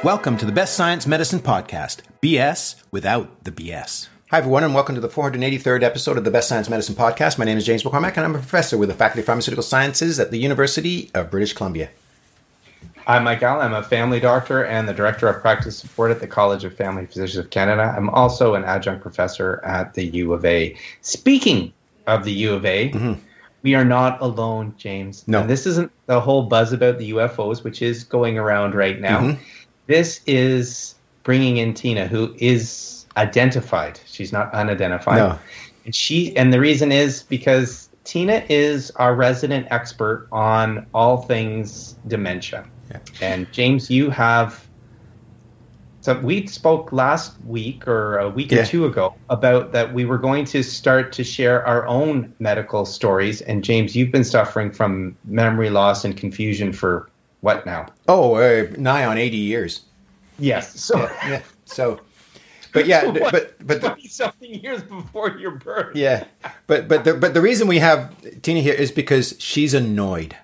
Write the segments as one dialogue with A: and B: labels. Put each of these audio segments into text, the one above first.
A: Welcome to the Best Science Medicine Podcast, BS without the BS. Hi, everyone, and welcome to the 483rd episode of the Best Science Medicine Podcast. My name is James McCormack, and I'm a professor with the Faculty of Pharmaceutical Sciences at the University of British Columbia.
B: I'm Mike Allen. I'm a family doctor and the Director of Practice Support at the College of Family Physicians of Canada. I'm also an adjunct professor at the U of A. Speaking of the U of A, we are not alone, James.
A: No.
B: And this isn't the whole buzz about the UFOs, which is going around right now. This is bringing in Tina, who is identified. She's not unidentified.
A: No.
B: And the reason is because Tina is our resident expert on all things dementia.
A: Yeah.
B: And James, you have... So we spoke last week or a week or two ago about that we were going to start to share our own medical stories. And James, you've been suffering from memory loss and confusion for what now?
A: Oh, nigh on 80 years.
B: Yes. So,
A: So, but yeah,
B: so
A: but
B: 20-something years before your birth.
A: yeah, but the reason we have Tina here is because she's annoyed.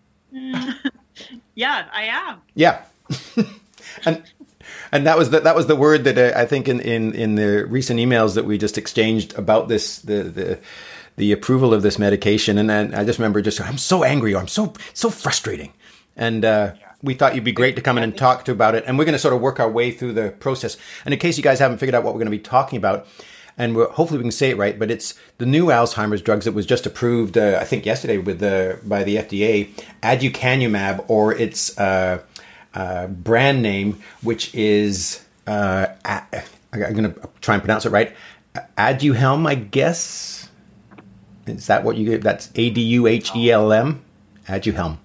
C: Yeah, I am.
A: Yeah, and that was the word that I think in the recent emails that we just exchanged about this the approval of this medication, and then I just remember I'm so angry, or I'm so frustrating, and we thought you'd be great to come in and talk to about it, and we're going to sort of work our way through the process. And in case you guys haven't figured out what we're going to be talking about, and hopefully we can say it right, but it's the new Alzheimer's drugs that was just approved, I think yesterday by the FDA, aducanumab, or its brand name, which is I'm going to try and pronounce it right, Aduhelm, I guess. Is that what you get? That's ADUHELM, Aduhelm.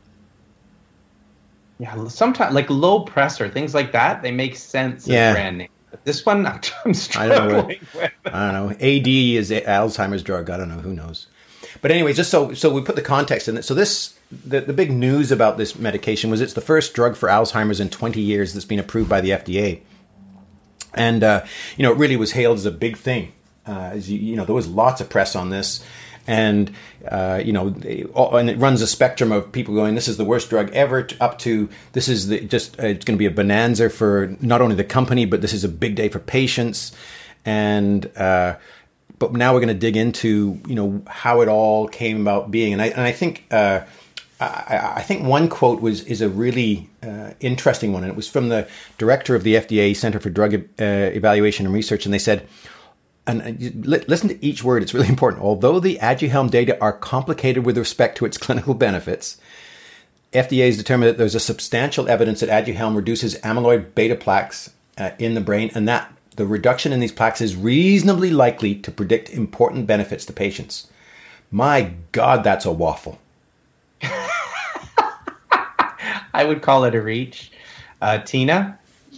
B: Yeah, sometimes like low pressure, things like that, they make sense as brand name. But this one, I'm struggling with.
A: I don't know. AD is Alzheimer's drug. I don't know. Who knows? But anyway, just so we put the context in it. So the big news about this medication was it's the first drug for Alzheimer's in 20 years that's been approved by the FDA. And, it really was hailed as a big thing. There was lots of press on this. And, and it runs a spectrum of people going, this is the worst drug ever, up to this is it's going to be a bonanza for not only the company, but this is a big day for patients. And, but now we're going to dig into, how it all came about being. And I think, I think one quote is a really interesting one. And it was from the director of the FDA Center for Drug Evaluation and Research. And they said, and listen to each word, it's really important. Although the Aduhelm data are complicated with respect to its clinical benefits, FDA has determined that there's a substantial evidence that Aduhelm reduces amyloid beta plaques in the brain, and that the reduction in these plaques is reasonably likely to predict important benefits to patients. My God, that's a waffle.
B: I would call it a reach. Tina?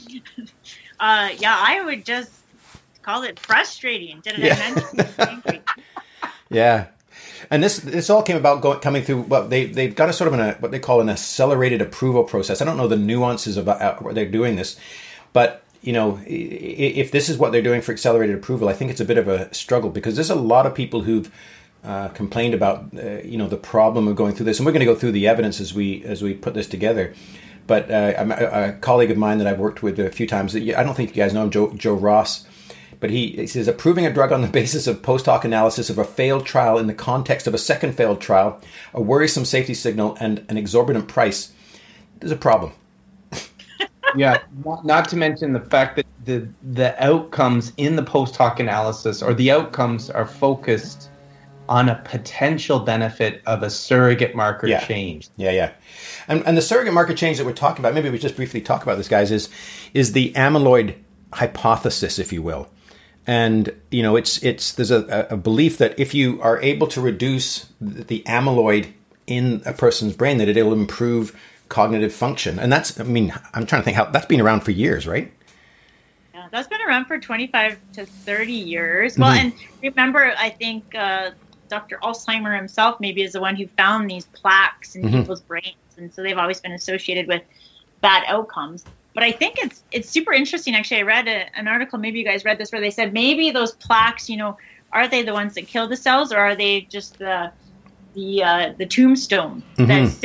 C: I would just call it frustrating. Didn't I mention angry?
A: Yeah. And this all came about coming through, they've got a sort of what they call an accelerated approval process. I don't know the nuances about what they're doing this, but if this is what they're doing for accelerated approval, I think it's a bit of a struggle because there's a lot of people who've complained about the problem of going through this, and we're going to go through the evidence as we put this together. But a colleague of mine that I've worked with a few times, I don't think you guys know him, Joe Ross. But he says, approving a drug on the basis of post-hoc analysis of a failed trial in the context of a second failed trial, a worrisome safety signal, and an exorbitant price, there's a problem.
B: Yeah, not to mention the fact that the outcomes in the post-hoc analysis, or the outcomes are focused on a potential benefit of a surrogate marker change.
A: Yeah. And the surrogate marker change that we're talking about, maybe we just briefly talk about this, guys, is the amyloid hypothesis, if you will. And, there's a belief that if you are able to reduce the amyloid in a person's brain, that it'll improve cognitive function. And I'm trying to think how that's been around for years, right?
C: Yeah, that's been around for 25 to 30 years. Well, and remember, I think Dr. Alzheimer himself maybe is the one who found these plaques in people's brains. And so they've always been associated with bad outcomes. But I think it's super interesting. Actually, I read an article, maybe you guys read this, where they said maybe those plaques, are they the ones that kill the cells, or are they just the tombstone that's sitting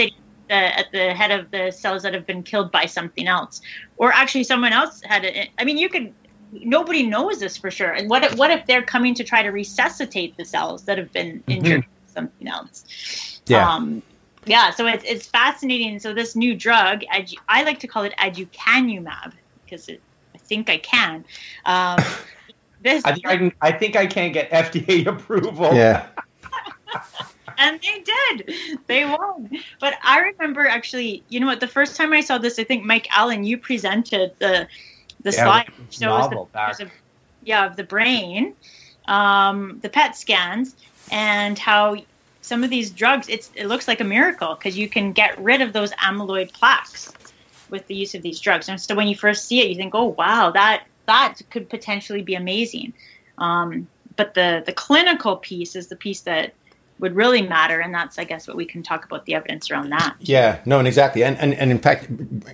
C: at the head of the cells that have been killed by something else, or actually someone else had it. I mean, nobody knows this for sure. And what if they're coming to try to resuscitate the cells that have been injured by something else?
A: Yeah.
C: So it's fascinating. So this new drug, I like to call it aducanumab because I think I can. I
B: think I can get FDA approval.
A: Yeah.
C: And they did. They won. But I remember actually, you know what? The first time I saw this, I think Mike Allen, you presented the slide which shows the pictures of the brain, the PET scans, and how some of these drugs, it looks like a miracle because you can get rid of those amyloid plaques with the use of these drugs. And so when you first see it, you think, oh wow, that could potentially be amazing. But the clinical piece is the piece that would really matter, and that's, I guess, what we can talk about the evidence around that.
A: Yeah, no, and exactly, and in fact,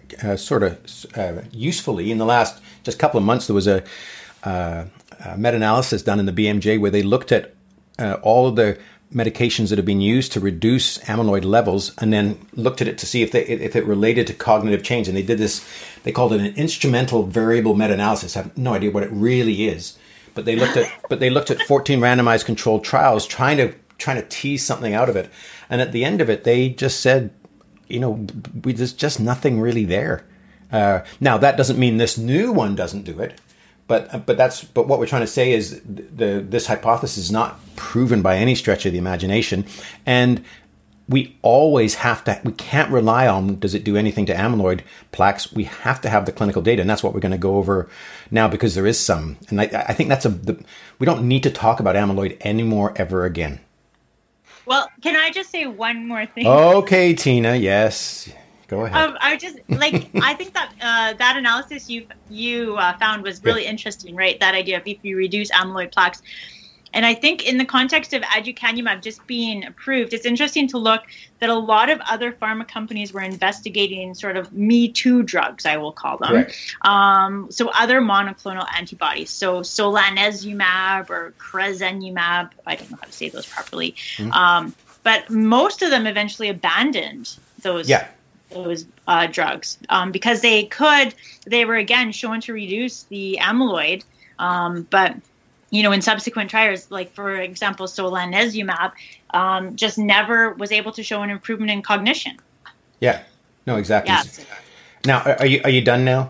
A: usefully, in the last just couple of months, there was a meta-analysis done in the BMJ where they looked at all of the medications that have been used to reduce amyloid levels, and then looked at it to see if it related to cognitive change. And they did this; they called it an instrumental variable meta-analysis. I have no idea what it really is, but they looked at 14 randomized controlled trials trying to tease something out of it. And at the end of it, they just said, there's just nothing really there. Now, that doesn't mean this new one doesn't do it. But what we're trying to say is this hypothesis is not proven by any stretch of the imagination. And we always we can't rely on, does it do anything to amyloid plaques? We have to have the clinical data. And that's what we're going to go over now, because there is some. And I think we don't need to talk about amyloid anymore ever again.
C: Well, can I just say one more thing?
A: Okay, Tina. Yes, go ahead.
C: I think that that analysis you found was really interesting, right? That idea of if you reduce amyloid plaques, and I think in the context of aducanumab just being approved, it's interesting to look that a lot of other pharma companies were investigating sort of Me Too drugs, I will call them. So other monoclonal antibodies, so solanezumab or cresemumab, I don't know how to say those properly, but most of them eventually abandoned those drugs because they were again shown to reduce the amyloid, but in subsequent trials, like for example, solanezumab, just never was able to show an improvement in cognition.
A: Yeah, no, exactly.
C: Yes.
A: Now, are you done now?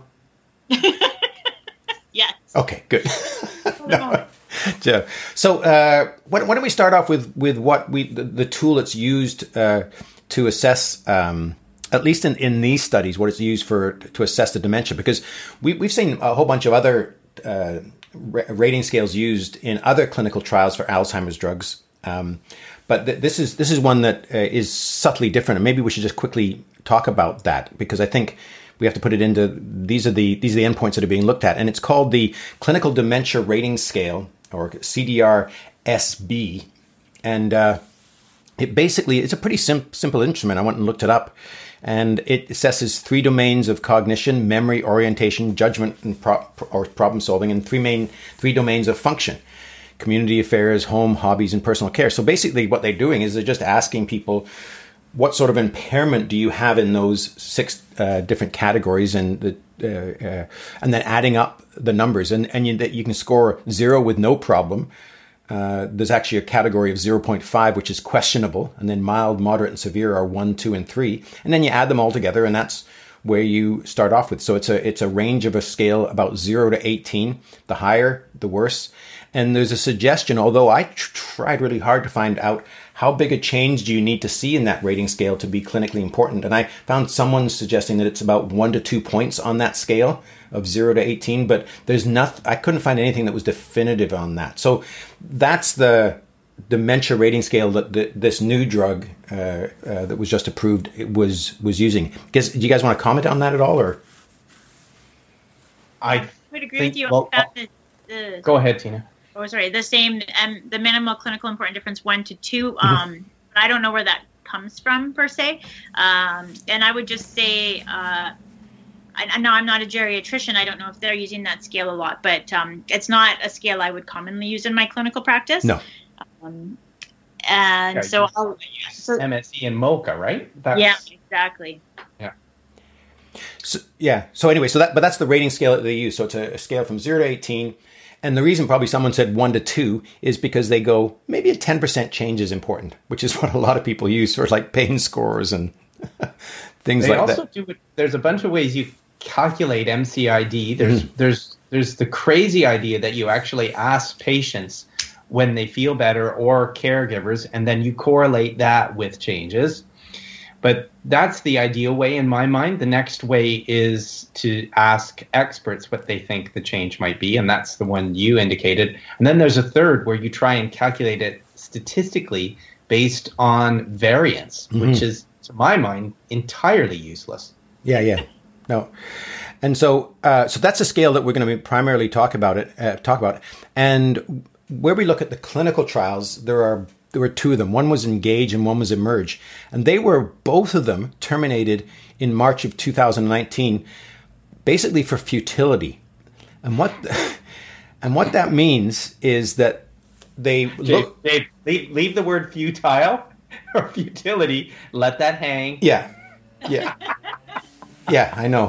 C: Yes.
A: Okay, good. No. So why don't we start off with what the tool that's used to assess, at least in these studies, what it's used to assess the dementia, because we've seen a whole bunch of other rating scales used in other clinical trials for Alzheimer's drugs, but this is one that is subtly different, and maybe we should just quickly talk about that, because I think we have to put it into these are the endpoints that are being looked at, and it's called the Clinical Dementia Rating Scale, or CDR-SB, and it's a pretty simple instrument. I went and looked it up. And it assesses 3 domains of cognition: memory, orientation, judgment, and problem solving, and 3 domains of function: community affairs, home, hobbies, and personal care. So basically what they're doing is they're just asking people, what sort of impairment do you have in those 6 different categories, and then adding up the numbers. And you can score 0 with no problem. There's actually a category of 0.5, which is questionable, and then mild, moderate, and severe are 1, 2, and 3. And then you add them all together, and that's where you start off with. So it's a range of a scale about 0 to 18. The higher, the worse. And there's a suggestion, although I tried really hard to find out how big a change do you need to see in that rating scale to be clinically important. And I found someone suggesting that it's about 1 to 2 points on that scale of 0 to 18, but I couldn't find anything that was definitive on that. So that's the dementia rating scale that this new drug that was just approved was using. Do you guys want to comment on that at all, or?
C: I would agree with you.
B: Go ahead, Tina.
C: Oh, sorry. The same, the minimal clinical important difference 1 to 2. I don't know where that comes from per se. And I would just say, I know I'm not a geriatrician. I don't know if they're using that scale a lot, but it's not a scale I would commonly use in my clinical practice.
A: No.
C: And so
B: MSE and MoCA, right?
C: Yeah, exactly.
B: Yeah.
A: So anyway, but that's the rating scale that they use. So it's a scale from 0 to 18. And the reason probably someone said 1 to 2 is because they go, maybe a 10% change is important, which is what a lot of people use for like pain scores and things like that. They also
B: do it. There's a bunch of ways you calculate MCID. There's the crazy idea that you actually ask patients when they feel better or caregivers, and then you correlate that with changes. But that's the ideal way in my mind. The next way is to ask experts what they think the change might be, and that's the one you indicated. And then there's a third where you try and calculate it statistically based on variance, which is, to my mind, entirely useless.
A: Yeah. No. And so that's a scale that we're going to primarily talk about. And where we look at the clinical trials, there were two of them. One was Engage and one was Emerge. And they were, both of them, terminated in March of 2019, basically for futility. And what that means is that they look...
B: Dave, leave the word futile or futility. Let that hang.
A: Yeah, I know.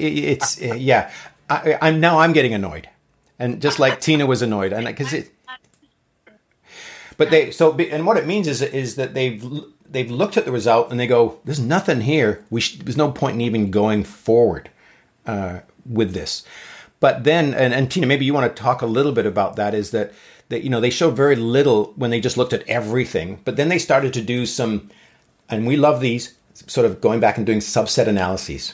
A: I'm getting annoyed. And just like Tina was annoyed. And because it... But and what it means is that they've looked at the result and they go, there's nothing here. There's no point in even going forward with this. But then, and Tina, maybe you want to talk a little bit about that. Is that they showed very little when they just looked at everything. But then they started to do some, and we love these, sort of going back and doing subset analyses.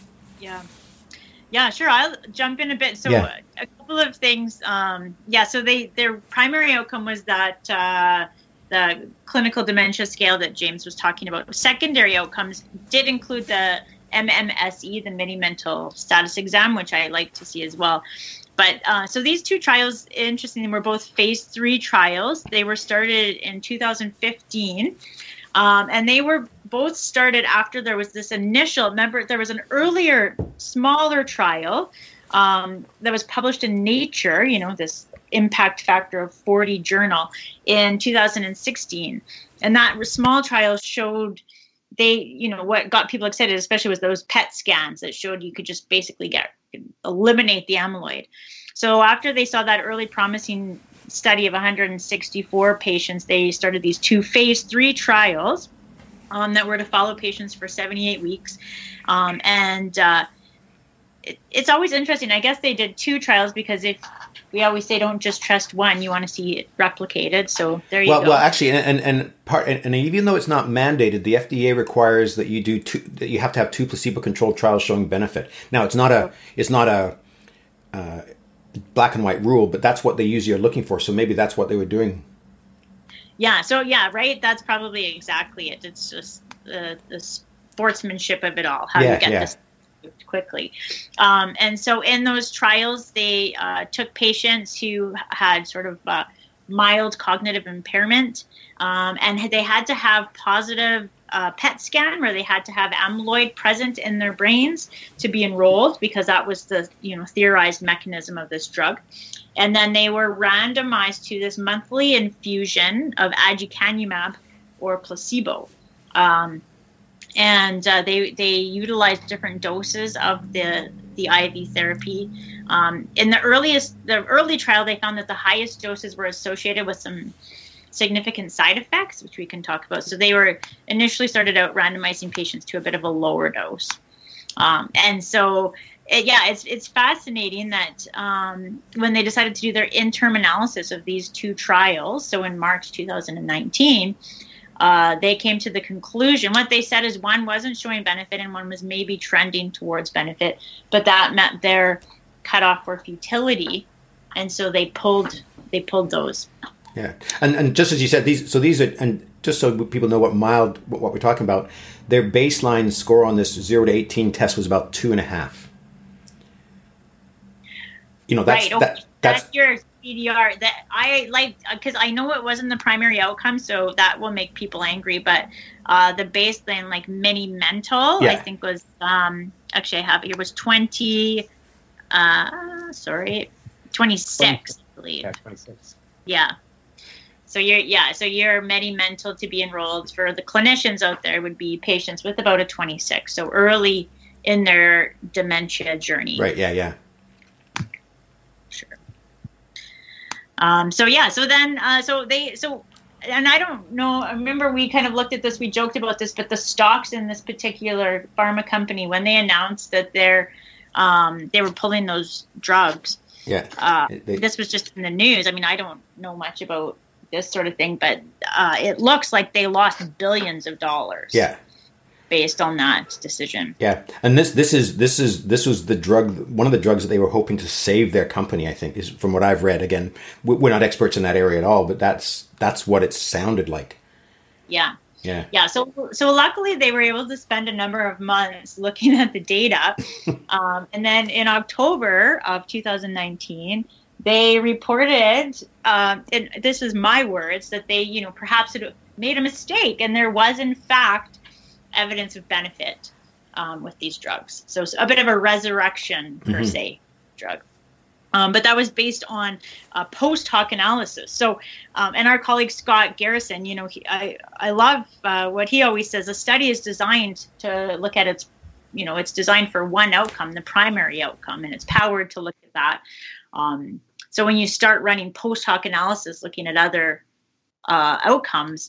C: Yeah, sure. I'll jump in a bit. So a couple of things. So their primary outcome was that the clinical dementia scale that James was talking about. Secondary outcomes did include the MMSE, the Mini Mental Status Exam, which I like to see as well. But so these two trials, interestingly, were both phase 3 trials. They were started in 2015. And they were both started after there was this initial, remember, there was an earlier, smaller trial that was published in Nature, this impact factor of 40 journal in 2016. And that small trial showed what got people excited, especially was those PET scans that showed you could just basically eliminate the amyloid. So after they saw that early promising study of 164 patients, they started these two phase 3 trials that were to follow patients for 78 weeks. It's always interesting. I guess they did 2 trials because if we always say don't just trust one, you want to see it replicated. So there you go.
A: Well, actually, and even though it's not mandated, the FDA requires that you do that you have to have 2 placebo-controlled trials showing benefit. Now, it's not a black and white rule, but that's what they usually are looking for. So maybe that's what they were doing.
C: Yeah. So right. That's probably exactly it. It's just the sportsmanship of it all. How you get this quickly. And so in those trials, they took patients who had sort of mild cognitive impairment, and they had to have positive PET scan where they had to have amyloid present in their brains to be enrolled, because that was the theorized mechanism of this drug. And then they were randomized to this monthly infusion of aducanumab or placebo. And they utilized different doses of the IV therapy. In the early trial, they found that the highest doses were associated with some significant side effects, which we can talk about. So they were initially started out randomizing patients to a bit of a lower dose. And so, it's fascinating that when they decided to do their interim analysis of these 2 trials, so in March 2019, they came to the conclusion, what they said is one wasn't showing benefit and one was maybe trending towards benefit, but that met their cutoff for futility. And so they pulled those.
A: Yeah. And just as you said, these are, and just so people know what we're talking about, their baseline score on this 0 to 18 test was about 2.5. That's
C: your CDR that I like, because I know it wasn't the primary outcome, so that will make people angry. But the baseline, like Mini Mental, I think was actually I have it here was 26, I believe.
B: Yeah, 26.
C: Yeah. So your Medi-Mental to be enrolled for the clinicians out there would be patients with about a 26, so early in their dementia journey.
A: Right. Yeah.
C: Sure. And I don't know, I remember we kind of looked at this, we joked about this, but the stocks in this particular pharma company, when they announced that they were pulling those drugs, this was just in the news. I mean, I don't know much about this sort of thing, but it looks like they lost billions of dollars.
A: Yeah.
C: Based on that decision.
A: Yeah, and this was the drug, one of the drugs that they were hoping to save their company, I think, is from what I've read. Again, we're not experts in that area at all, but that's what it sounded like.
C: Yeah. So luckily they were able to spend a number of months looking at the data, and then in October of 2019, they reported, and this is my words, that they, perhaps had made a mistake, and there was in fact evidence of benefit with these drugs. So it's a bit of a resurrection, per se, drug. But that was based on post hoc analysis. So, and our colleague Scott Garrison, I love what he always says. A study is designed to look at it's designed for one outcome, the primary outcome, and it's powered to look at that. So when you start running post hoc analysis, looking at other outcomes,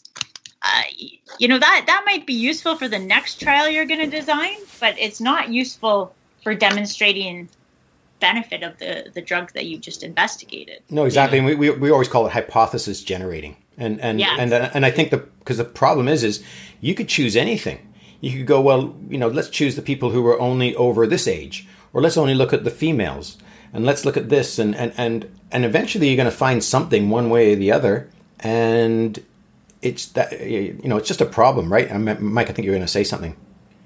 C: that might be useful for the next trial you're going to design, but it's not useful for demonstrating benefit of the drug that you just investigated.
A: No, exactly. And we always call it hypothesis generating. And I think because the problem is you could choose anything. You could go, well, let's choose the people who are only over this age, or let's only look at the females, and let's look at this, and eventually you're going to find something one way or the other, and it's that it's just a problem, right? Mike, I think you're going to say something.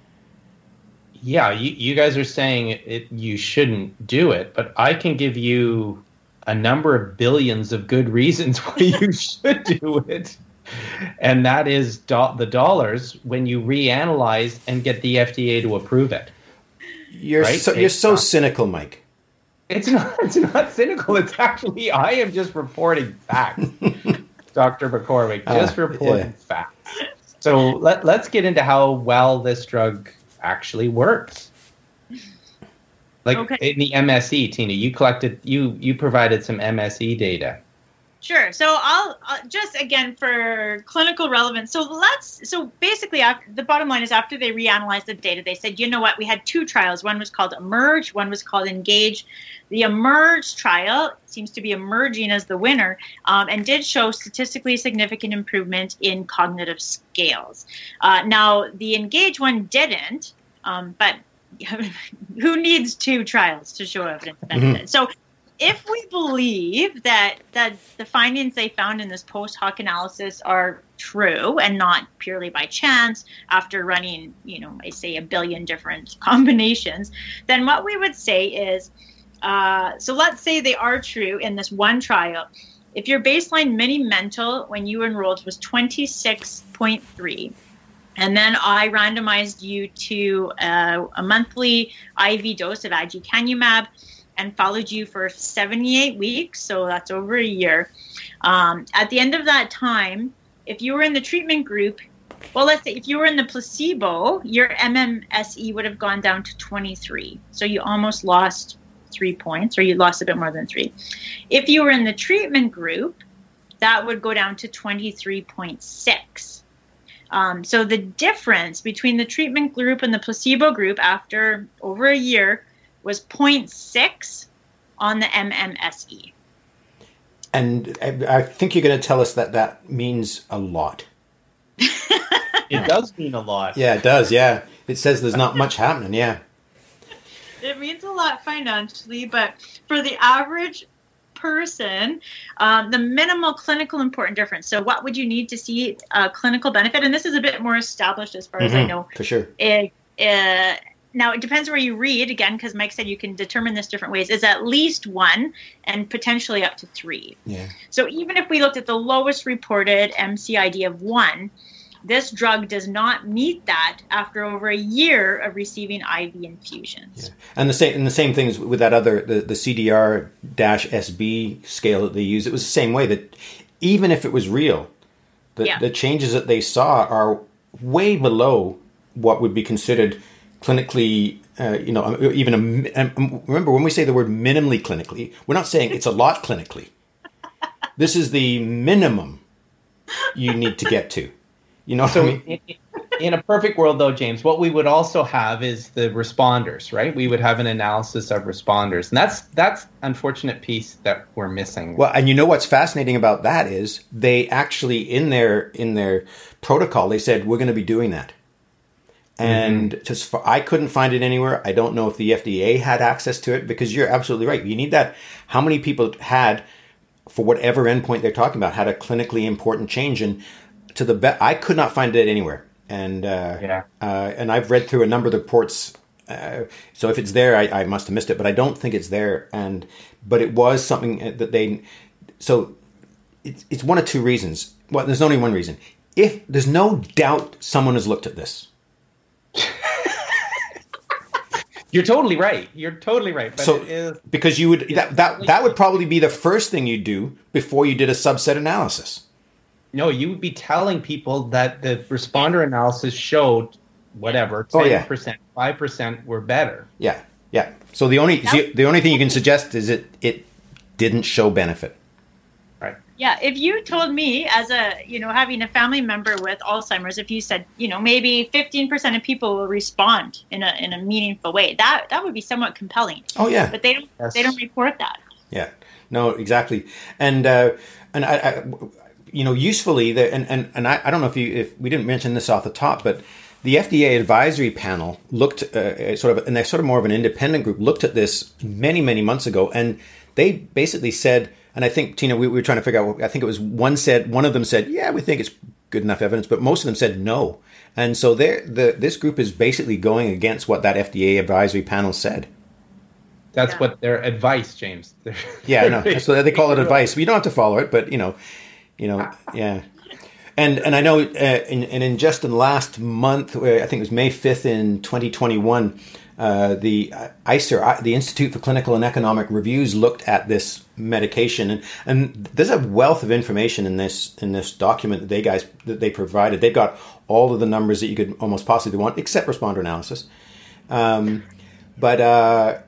B: Yeah, you guys are saying you shouldn't do it, but I can give you a number of billions of good reasons why you should do it. And that is the dollars when you reanalyze and get the FDA to approve it.
A: You're so cynical, Mike.
B: It's not cynical. It's actually, I am just reporting facts. Dr. McCormick, just reporting facts. So let's get into how well this drug actually works. In the MSE, Tina, you provided some MSE data.
C: Sure. So I'll just, again, for clinical relevance. So basically, the bottom line is, after they reanalyzed the data, they said, you know what, we had two trials. One was called Emerge, one was called Engage. The Emerge trial seems to be emerging as the winner, and did show statistically significant improvement in cognitive scales. Now, the Engage one didn't, but who needs two trials to show evidence of benefit? Mm-hmm. So if we believe that the findings they found in this post hoc analysis are true and not purely by chance after running, I say a billion different combinations, then what we would say is, so let's say they are true in this one trial. If your baseline Medi-Mental when you enrolled was 26.3, and then I randomized you to a monthly IV dose of aducanumab, and followed you for 78 weeks, so that's over a year. At the end of that time, if you were in the treatment group, well, let's say if you were in the placebo, your MMSE would have gone down to 23. So you almost lost 3 points, or you lost a bit more than 3. If you were in the treatment group, that would go down to 23.6. So the difference between the treatment group and the placebo group after over a year was 0.6 on the MMSE.
A: And I think you're going to tell us that means a lot.
B: It does mean a lot.
A: Yeah, it does, yeah. It says there's not much happening, yeah.
C: It means a lot financially, but for the average person, the minimal clinical important difference. So what would you need to see clinical benefit? And this is a bit more established as far as I know.
A: For sure.
C: Now, it depends where you read, again, because Mike said you can determine this different ways, is at least 1 and potentially up to 3.
A: Yeah.
C: So even if we looked at the lowest reported MCID of 1, this drug does not meet that after over a year of receiving IV infusions.
A: Yeah. And the same things with that other, the CDR-SB scale that they use. It was the same way, that even if it was real, the changes that they saw are way below what would be considered clinically, remember when we say the word minimally clinically, we're not saying it's a lot clinically. This is the minimum you need to get to. You know what I mean?
B: In a perfect world, though, James, what we would also have is the responders, right? We would have an analysis of responders. And that's unfortunate piece that we're missing.
A: Well, and you know what's fascinating about that is they actually, in their protocol, they said, we're going to be doing that. And I couldn't find it anywhere. I don't know if the FDA had access to it, because you're absolutely right. You need that. How many people had, for whatever endpoint they're talking about, had a clinically important change? And I could not find it anywhere. And and I've read through a number of the reports. So if it's there, I must have missed it. But I don't think it's there. But it was something that they. So it's one of two reasons. Well, there's only one reason. If there's no doubt someone has looked at this.
B: You're totally right. But
A: so, because you would that would probably be the first thing you'd do before you did a subset analysis.
B: No, you would be telling people that the responder analysis showed whatever 10%, 5% were better.
A: Yeah. So the only thing you can suggest is it didn't show benefit.
B: Right.
C: Yeah, if you told me as having a family member with Alzheimer's, if you said, maybe 15% of people will respond in a meaningful way, that would be somewhat compelling.
A: Oh yeah.
C: But they don't report that.
A: Yeah. No, exactly. And I usefully, and I don't know if we didn't mention this off the top, but the FDA advisory panel looked and they're sort of more of an independent group, looked at this many, many months ago, and they basically said, and I think, Tina, we were trying to figure out, I think it was one of them said, yeah, we think it's good enough evidence, but most of them said no. And so this group is basically going against what that FDA advisory panel said.
B: That's what their advice, James.
A: Yeah, no, that's what they call it, advice. You don't have to follow it, but yeah. And I know, in just in the last month, I think it was May 5th in 2021, the ICER, the Institute for Clinical and Economic Reviews, looked at this medication, and there's a wealth of information in this document that they provided. They've got all of the numbers that you could almost possibly want, except responder analysis. But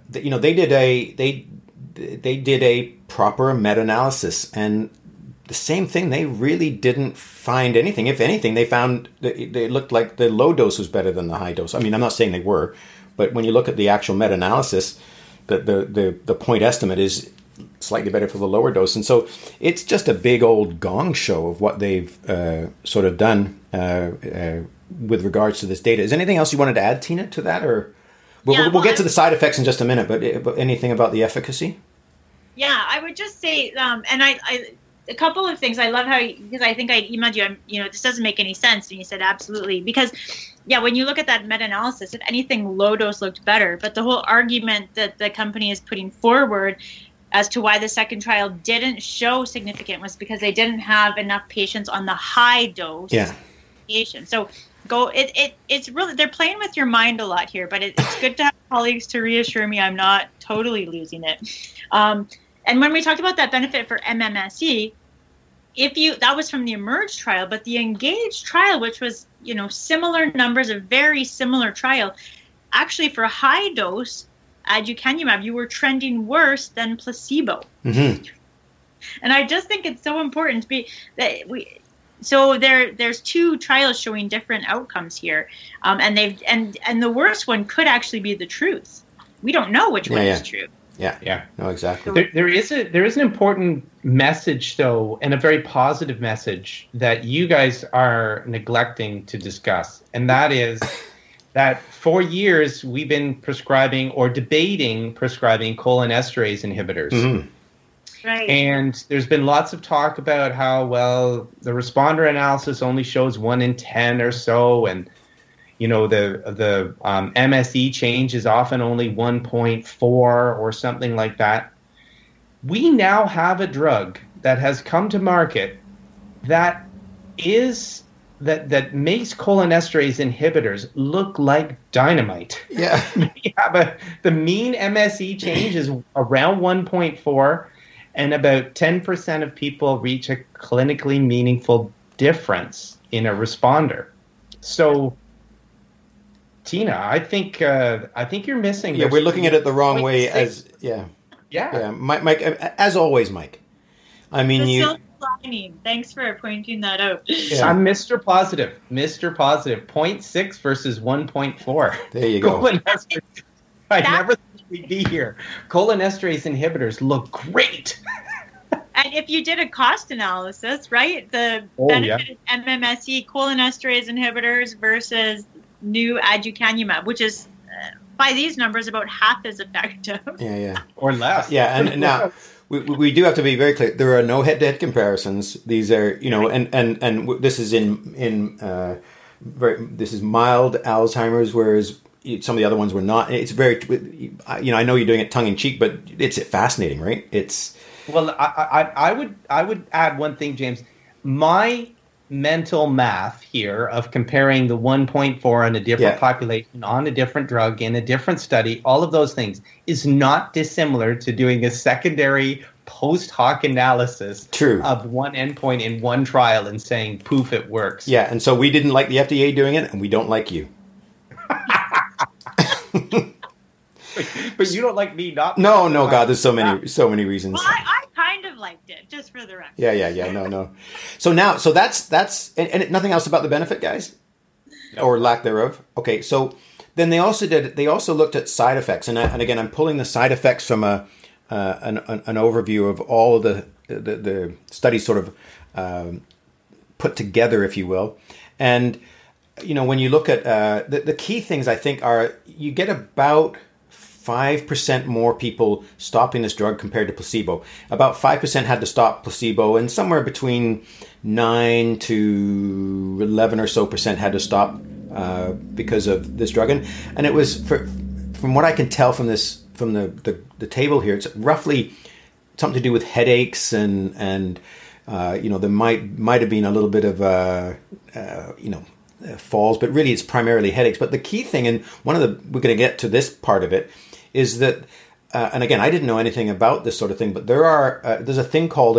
A: they did a proper meta-analysis, and the same thing, they really didn't find anything. If anything, they found they looked like the low dose was better than the high dose. I mean, I'm not saying they were, but when you look at the actual meta-analysis, the point estimate is slightly better for the lower dose. And so it's just a big old gong show of what they've sort of done with regards to this data. Is there anything else you wanted to add, Tina, to that? Or we'll get to the side effects in just a minute, but anything about the efficacy?
C: Yeah, I would just say, and I a couple of things. I love because I think I emailed you, this doesn't make any sense. And you said, absolutely. Because, when you look at that meta-analysis, if anything, low dose looked better. But the whole argument that the company is putting forward as to why the second trial didn't show significant was because they didn't have enough patients on the high dose.
A: Yeah.
C: So it's really, they're playing with your mind a lot here, but it's good to have colleagues to reassure me I'm not totally losing it. And when we talked about that benefit for MMSE, that was from the EMERGE trial, but the ENGAGE trial, which was, similar numbers, a very similar trial, actually for a high dose aducanumab, you were trending worse than placebo.
A: Mm-hmm.
C: And I just think it's so important to be that so there's two trials showing different outcomes here. And the worst one could actually be the truth. We don't know which one is true.
A: Yeah. No, exactly.
B: There is an important message, though, and a very positive message that you guys are neglecting to discuss. And that is that for years we've been prescribing or debating prescribing cholinesterase inhibitors. Mm-hmm.
C: Right.
B: And there's been lots of talk about how, the responder analysis only shows 1 in 10 or so, and the MSE change is often only 1.4 or something like that. We now have a drug that has come to market that makes cholinesterase inhibitors look like dynamite.
A: Yeah.
B: The mean MSE change is around 1.4, and about 10% of people reach a clinically meaningful difference in a responder. So, Tina, I think you're missing.
A: Yeah, we're looking at it the wrong way.
B: Yeah.
A: Mike, as always, Mike. I mean,
C: silver lining. Thanks for pointing that out.
B: Yeah. I'm Mr. Positive. 0.6 versus 1.4.
A: There you go.
B: I never thought we'd be here. Cholinesterase inhibitors look great.
C: And if you did a cost analysis, right, the benefit of MMSE cholinesterase inhibitors versus new aducanumab, which is by these numbers about half as effective.
A: Yeah.
B: Or less.
A: Yeah, and now we do have to be very clear. There are no head-to-head comparisons. These are, and this is this is mild Alzheimer's, whereas some of the other ones were not. It's very, I know you're doing it tongue in cheek, but it's fascinating, right? It's.
B: Well, I would add one thing, James. My mental math here of comparing the 1.4 on a different population on a different drug in a different study, all of those things is not dissimilar to doing a secondary post hoc analysis of one endpoint in one trial and saying, poof, it works.
A: Yeah, and so we didn't like the FDA doing it, and we don't like you.
B: But you don't like me not.
A: No, God, there's so many reasons.
C: Well, I kind of liked it, just for the record.
A: Yeah, no. So that's and nothing else about the benefit, guys, or lack thereof. Okay, so then they also looked at side effects, and again, I'm pulling the side effects from an overview of all of the studies sort of put together, if you will, and when you look at the key things, I think are you get about 5% more people stopping this drug compared to placebo. About 5% had to stop placebo, and somewhere between 9 to 11 or so percent had to stop because of this drug. And it was, from what I can tell from the table here, it's roughly something to do with headaches and there might have been a little bit of falls, but really it's primarily headaches. But the key thing, and we're going to get to this part of it, is that, and again, I didn't know anything about this sort of thing, but there's a thing called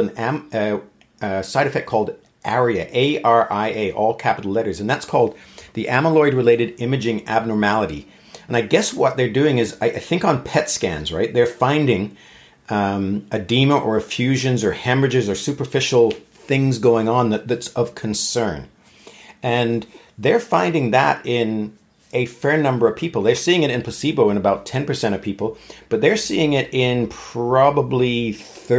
A: a side effect called ARIA, ARIA, all capital letters, and that's called the amyloid-related imaging abnormality. And I guess what they're doing is, I think on PET scans, right, they're finding edema or effusions or hemorrhages or superficial things going on that's of concern. And they're finding that in a fair number of people. They're seeing it in placebo in about 10% of people, but they're seeing it in probably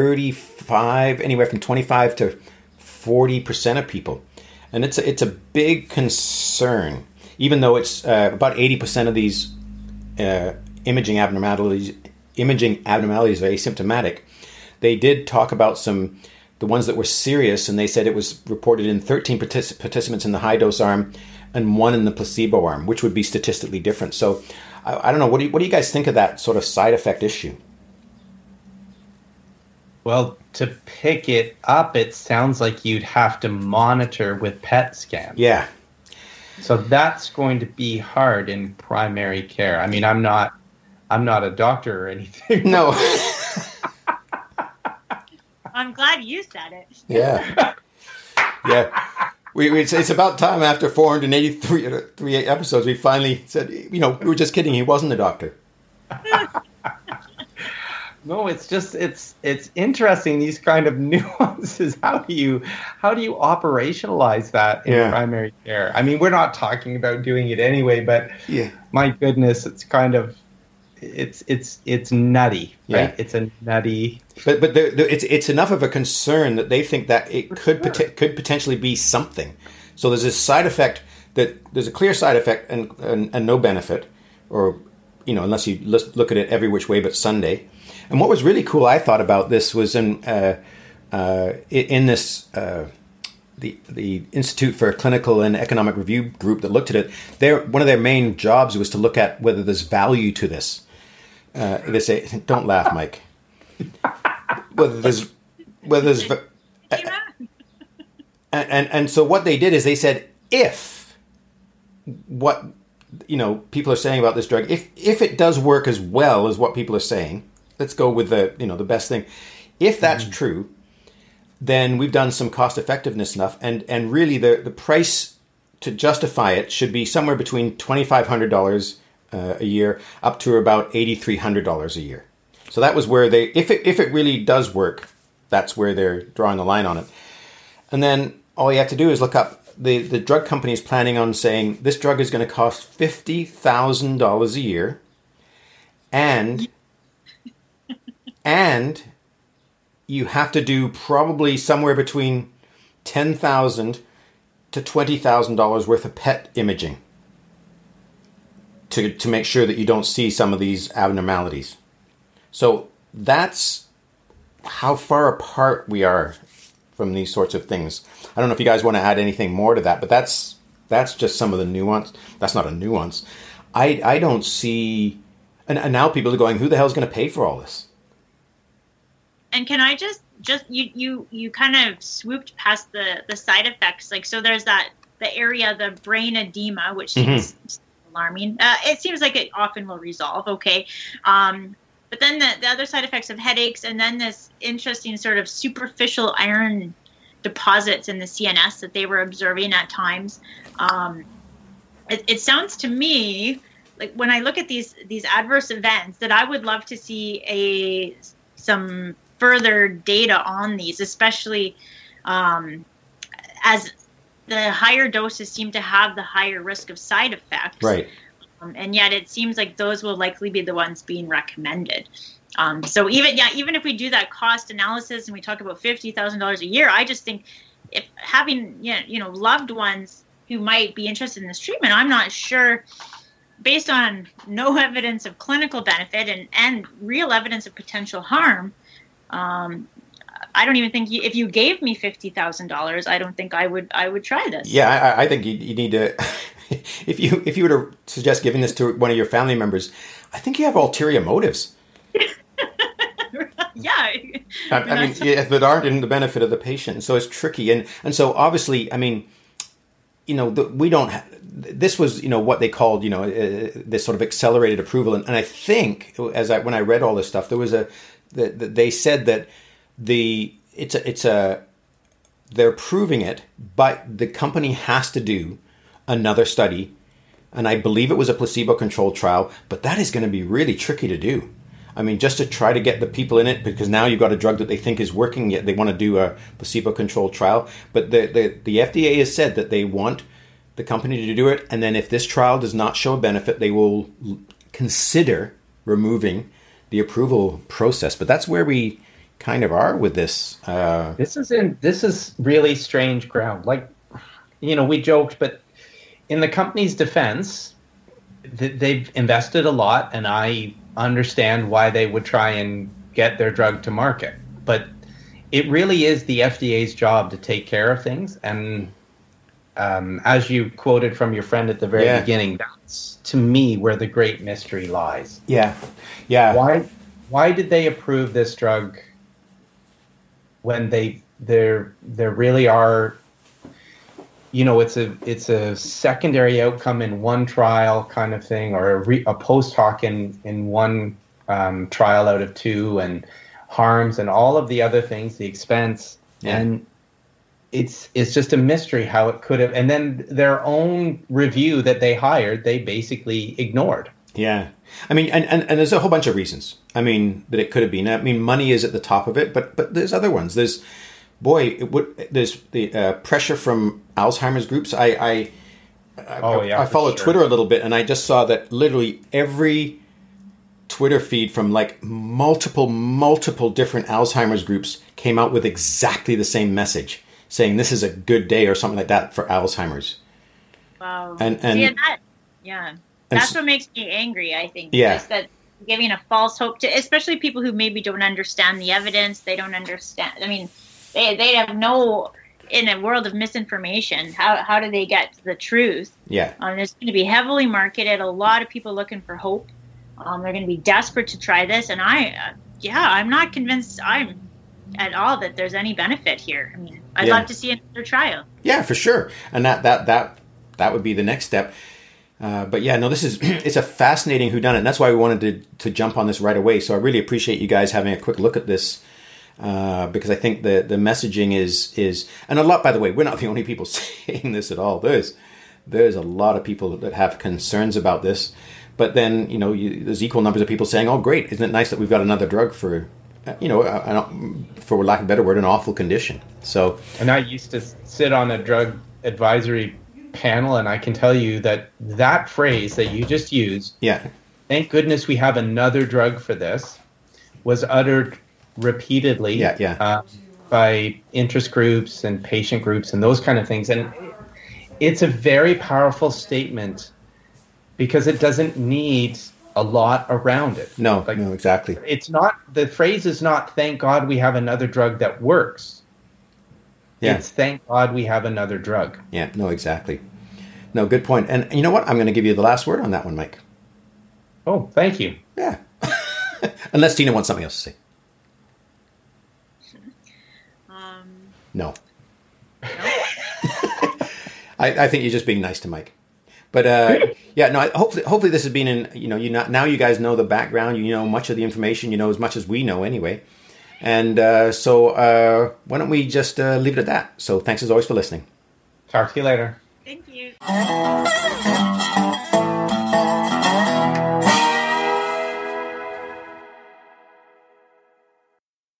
A: 35, anywhere from 25 to 40% of people. And it's a big concern, even though it's about 80% of these imaging abnormalities are asymptomatic. They did talk about the ones that were serious, and they said it was reported in 13 participants in the high-dose arm and 1 in the placebo arm, which would be statistically different. So I don't know. What do you guys think of that sort of side effect issue?
B: Well, to pick it up, it sounds like you'd have to monitor with PET scans.
A: Yeah.
B: So that's going to be hard in primary care. I mean, I'm not a doctor or anything.
A: No.
C: I'm glad you said it.
A: Yeah. It's about time after 483 episodes we finally said, we were just kidding. He wasn't a doctor.
B: No, it's just it's interesting, these kind of nuances. How do you operationalize that in primary care? I mean, we're not talking about doing it anyway, but my goodness, it's kind of it's nutty, right?
A: Yeah.
B: It's a nutty.
A: But it's enough of a concern that they think that it could potentially be something. So there's this side effect there's a clear side effect and no benefit, or unless you look at it every which way but Sunday. And what was really cool, I thought, about this was in this the Institute for Clinical and Economic Review group that looked at it. One of their main jobs was to look at whether there's value to this. They say, don't laugh, Mike. Whether there's and so what they did is they said, if what people are saying about this drug, if it does work as well as what people are saying, let's go with the best thing. If that's true, then we've done some cost effectiveness stuff, and really the price to justify it should be somewhere between $2,500 a year up to about $8,300 a year. So that was where if it really does work, that's where they're drawing the line on it. And then all you have to do is look up, the drug company is planning on saying this drug is going to cost $50,000 a year, and you have to do probably somewhere between $10,000 to $20,000 worth of PET imaging to make sure that you don't see some of these abnormalities. So that's how far apart we are from these sorts of things. I don't know if you guys want to add anything more to that, but that's just some of the nuance. That's not a nuance. I don't see, and now people are going, who the hell is going to pay for all this?
C: And can I just you kind of swooped past the side effects. Like, so there's the area, the brain edema, which seems alarming. It seems like it often will resolve. Okay. But then the other side effects of headaches, and then this interesting sort of superficial iron deposits in the CNS that they were observing at times. It sounds to me like, when I look at these adverse events, that I would love to see some further data on these, especially as the higher doses seem to have the higher risk of side effects.
A: Right.
C: And yet it seems like those will likely be the ones being recommended. So even if we do that cost analysis and we talk about $50,000 a year, I just think if having loved ones who might be interested in this treatment, I'm not sure, based on no evidence of clinical benefit and real evidence of potential harm. I don't even think if you gave me $50,000, I don't think I would try this.
A: Yeah, I think you need to. If you were to suggest giving this to one of your family members, I think you have ulterior motives.
C: Yeah.
A: I mean, that aren't in the benefit of the patient. So it's tricky, and so obviously, I mean, we don't. This was, what they called, this sort of accelerated approval, and I think when I read all this stuff, there was they said that they're proving it, but the company has to do another study, and I believe it was a placebo-controlled trial, but that is going to be really tricky to do. I mean, just to try to get the people in it, because now you've got a drug that they think is working, yet they want to do a placebo-controlled trial. But the FDA has said that they want the company to do it, and then if this trial does not show a benefit, they will consider removing the approval process. But that's where we kind of are with this.
B: This is really strange ground. Like, we joked, but in the company's defense, they've invested a lot, and I understand why they would try and get their drug to market. But it really is the FDA's job to take care of things. And as you quoted from your friend at the very beginning, that's, to me, where the great mystery lies.
A: Yeah.
B: Why did they approve this drug when there really are, it's a secondary outcome in one trial kind of thing, or a post hoc in one trial out of two, and harms and all of the other things, the expense, and it's just a mystery how it could have. And then their own review that they hired, they basically ignored.
A: Yeah. I mean, and there's a whole bunch of reasons. I mean, that it could have been. I mean, money is at the top of it, but there's other ones. There's the pressure from Alzheimer's groups. I follow Twitter a little bit, and I just saw that literally every Twitter feed from like multiple different Alzheimer's groups came out with exactly the same message, saying this is a good day or something like that for Alzheimer's.
C: Wow.
A: And
C: that's what makes me angry, I think.
A: Yeah.
C: Is that giving a false hope to, especially people who maybe don't understand the evidence. They don't understand. I mean, they have in a world of misinformation, how do they get to the truth?
A: Yeah.
C: It's going to be heavily marketed. A lot of people looking for hope. They're going to be desperate to try this. And I'm not convinced at all that there's any benefit here. I mean, I'd love to see another trial.
A: Yeah, for sure. And that would be the next step. But yeah, no, it's a fascinating whodunit. And that's why we wanted to jump on this right away. So I really appreciate you guys having a quick look at this. because I think the messaging is, and a lot, by the way, we're not the only people saying this at all. There's a lot of people that have concerns about this, but then, there's equal numbers of people saying, oh, great, isn't it nice that we've got another drug for, for lack of a better word, an awful condition. So,
B: and I used to sit on a drug advisory panel, and I can tell you that phrase that you just used, thank goodness we have another drug for this, was uttered repeatedly by interest groups and patient groups and those kind of things. And it's a very powerful statement because it doesn't need a lot around it.
A: No, exactly.
B: It's not, the phrase is not, thank God we have another drug that works. Yeah. It's thank God we have another drug.
A: Yeah, no, exactly. No, good point. And you know what? I'm going to give you the last word on that one, Mike.
B: Oh, thank you.
A: Yeah. Unless Tina wants something else to say. No. I think you're just being nice to Mike. But hopefully this has been now you guys know the background, much of the information, as much as we know anyway. And so why don't we just leave it at that? So thanks as always for listening.
B: Talk to you later.
C: Thank you.